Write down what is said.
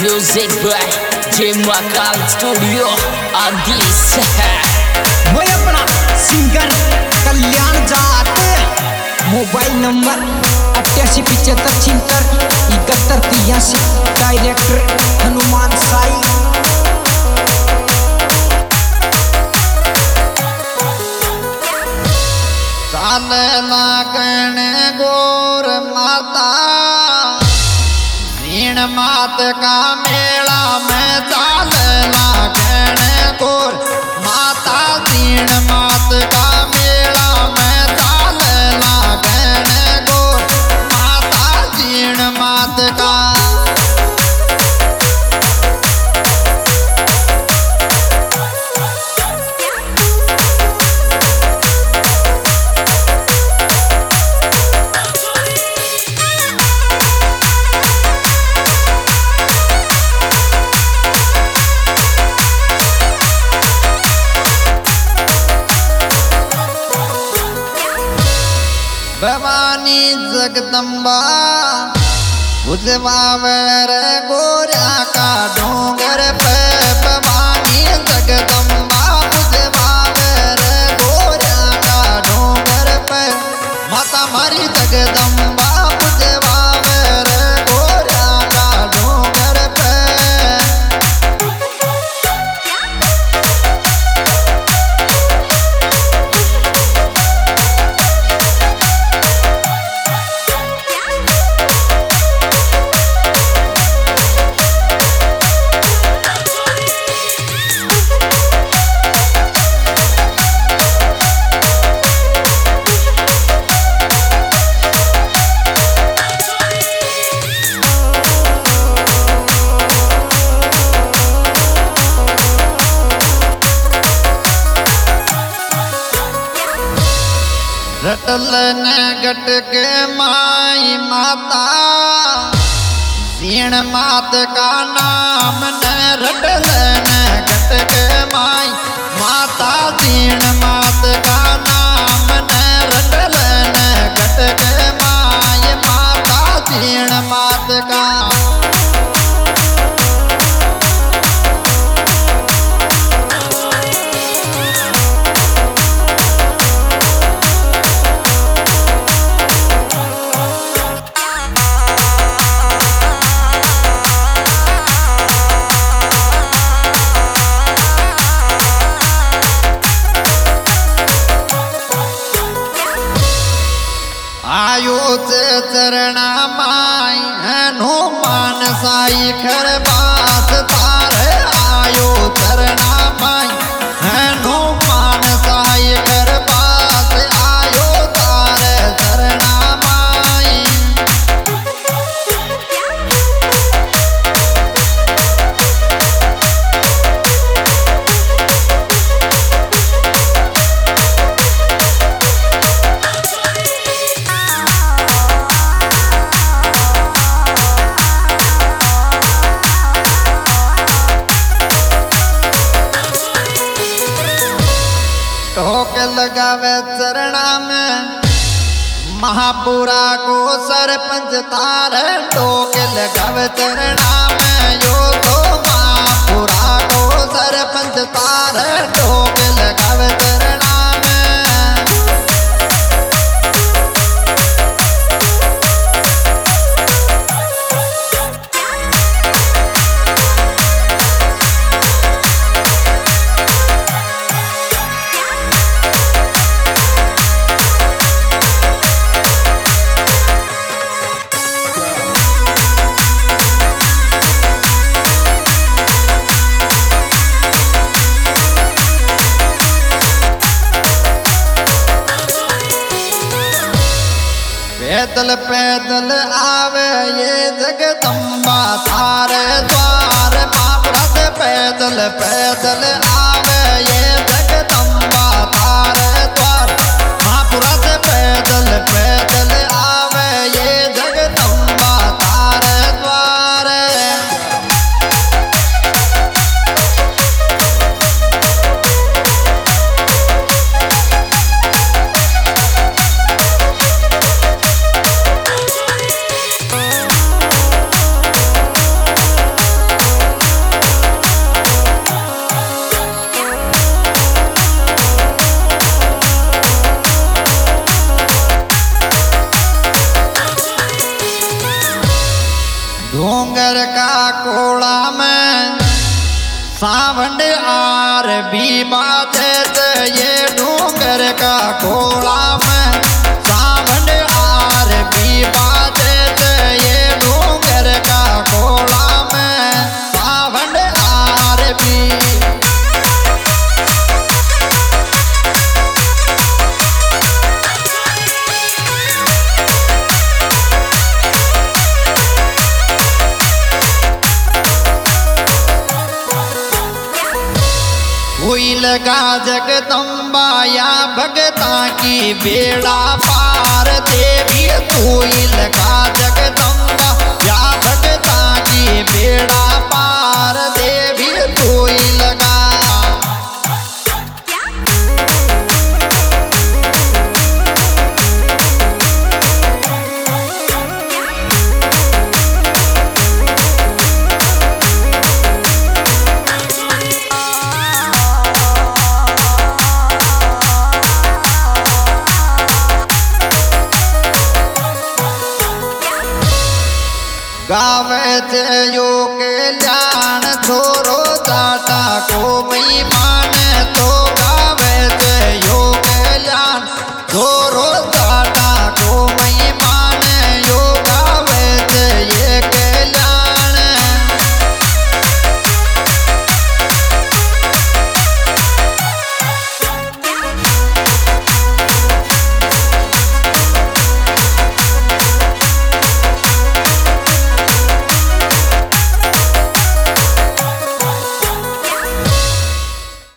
Music by Jemakal Studio Adis। मैं अपना singer Kalyan Jat, mobile number 8875767183, director Hanuman Sai. चाले लागण गोर माता मीण मात का मेला में चाले लागण गोर माता दीन मात का मेला में चाले लागण गोर माता दीन मात का। भवानी जगदम्बा उजवावर गोरा का डोंगर पे, भवानी जगदम्बा उजवावर गोरा का डोंगर पे, माता मारी जगदम्बा उजवावर गोरा का डोंगर पे। रटल न गट के माई माता दीन मात का नाम न रटल न गट के माई माता दीन मात का नाम न रटल न गट के माई माता दीन मात का। आयो चरणा माई हनुमान साई खर बास तारे, आयो चरणा माई हनुमान साई खर बास, आयो तारे चरणा माई। ठोक लगावे चरणा में महापुरा को सरपंच तारे, ठोक लगावे चरणा में यो तो महापुरा को सरपंच तारे, ठोक लगावे चरणा में। पैदल पैदल आवे ये जगदम्बा तारे द्वार, महापुरा से पैदल पैदल आवे ये जगदम्बा तारे द्वार, महापुरा से पैदल पैदल आवे ये जगदम्बा तारे द्वार। डोंगर का कोड़ा में सावंड आर भी बाते ये डोंगर का कोड़ा में सावंड आर भी बाते ये डोंगर का कोड़ा में सावंड आर भी हुई लगा जगदम्बा या भगता की बेड़ा पार देवी हुई लगा जगदम्बा या भगता की बेड़ा पार देवी हुई लगा गावे थे यो के ल्याण छोरो जाटा को मई मा